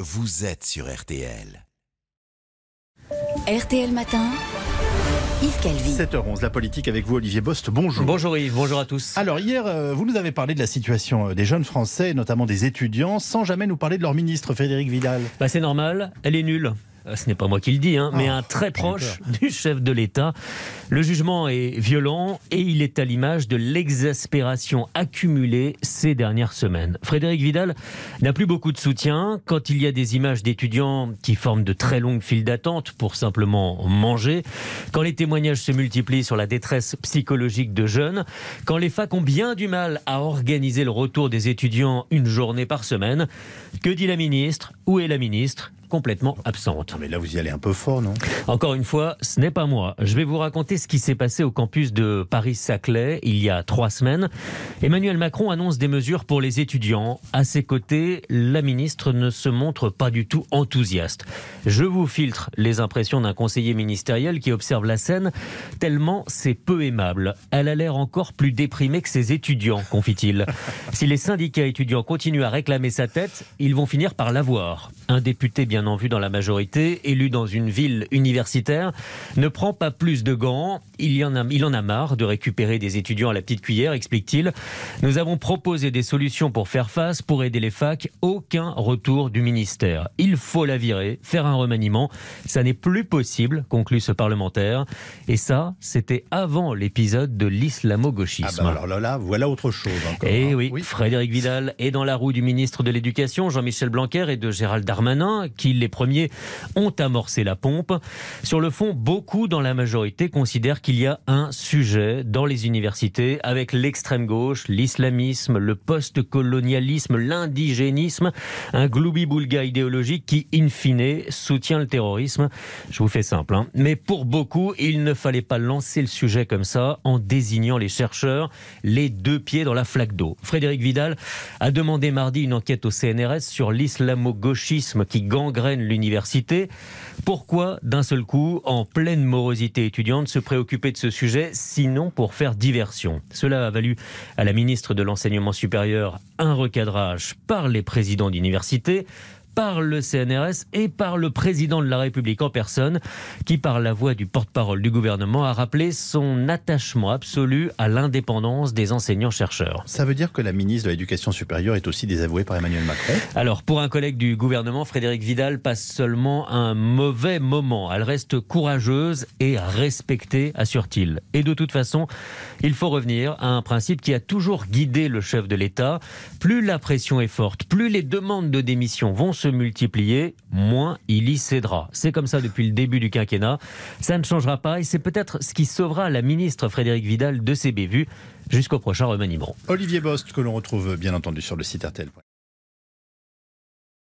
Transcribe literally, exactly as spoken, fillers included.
vous êtes sur R T L. R T L Matin, Yves Calvi. sept heures onze, la politique avec vous, Olivier Bost. Bonjour. Bonjour Yves, bonjour à tous. Alors hier, euh, vous nous avez parlé de la situation euh, des jeunes Français, notamment des étudiants, sans jamais nous parler de leur ministre, Frédérique Vidal. Bah c'est normal, elle est nulle. Ce n'est pas moi qui le dis, hein, oh, mais un très proche du chef de l'État. Le jugement est violent et il est à l'image de l'exaspération accumulée ces dernières semaines. Frédérique Vidal n'a plus beaucoup de soutien quand il y a des images d'étudiants qui forment de très longues files d'attente pour simplement manger, quand les témoignages se multiplient sur la détresse psychologique de jeunes, quand les facs ont bien du mal à organiser le retour des étudiants une journée par semaine. Que dit la ministre ? Où est la ministre ? Complètement absente. Non mais là vous y allez un peu fort, non ? Encore une fois, ce n'est pas moi. Je vais vous raconter ce qui s'est passé au campus de Paris-Saclay il y a trois semaines. Emmanuel Macron annonce des mesures pour les étudiants. À ses côtés, la ministre ne se montre pas du tout enthousiaste. Je vous filtre les impressions d'un conseiller ministériel qui observe la scène tellement c'est peu aimable. Elle a l'air encore plus déprimée que ses étudiants, confie-t-il. Si les syndicats étudiants continuent à réclamer sa tête, ils vont finir par l'avoir. Un député bien en vue dans la majorité, élu dans une ville universitaire, ne prend pas plus de gants. Il, y en a, il en a marre de récupérer des étudiants à la petite cuillère, explique-t-il. Nous avons proposé des solutions pour faire face, pour aider les facs. Aucun retour du ministère. Il faut la virer, faire un remaniement. Ça n'est plus possible, conclut ce parlementaire. Et ça, c'était avant l'épisode de l'islamo-gauchisme. Ah bah alors là, là, voilà autre chose encore. Et hein. oui, oui, Frédérique Vidal est dans la roue du ministre de l'Éducation, Jean-Michel Blanquer, et de Gérald Darmanin, qui les premiers ont amorcé la pompe. Sur le fond, beaucoup dans la majorité considèrent qu'il y a un sujet dans les universités avec l'extrême gauche, l'islamisme, le post-colonialisme, l'indigénisme, un gloubi-boulga idéologique qui, in fine, soutient le terrorisme. Je vous fais simple, hein. Mais pour beaucoup, il ne fallait pas lancer le sujet comme ça en désignant les chercheurs les deux pieds dans la flaque d'eau. Frédérique Vidal a demandé mardi une enquête au C N R S sur l'islamo-gauchisme qui gangrène l'université. Pourquoi, d'un seul coup, en pleine morosité étudiante, se préoccuper de ce sujet, sinon pour faire diversion ? Cela a valu à la ministre de l'Enseignement supérieur un recadrage par les présidents d'université, par le C N R S et par le président de la République en personne, qui, par la voix du porte-parole du gouvernement, a rappelé son attachement absolu à l'indépendance des enseignants-chercheurs. Ça veut dire que la ministre de l'Éducation supérieure est aussi désavouée par Emmanuel Macron ? Alors, pour un collègue du gouvernement, Frédérique Vidal passe seulement un mauvais moment. Elle reste courageuse et respectée, assure-t-il. Et de toute façon, il faut revenir à un principe qui a toujours guidé le chef de l'État. Plus la pression est forte, plus les demandes de démission vont se se multiplier, moins il y cédera. C'est comme ça depuis le début du quinquennat. Ça ne changera pas et c'est peut-être ce qui sauvera la ministre Frédérique Vidal de ses bévues jusqu'au prochain remaniement. Olivier Bost, que l'on retrouve bien entendu sur le site R T L.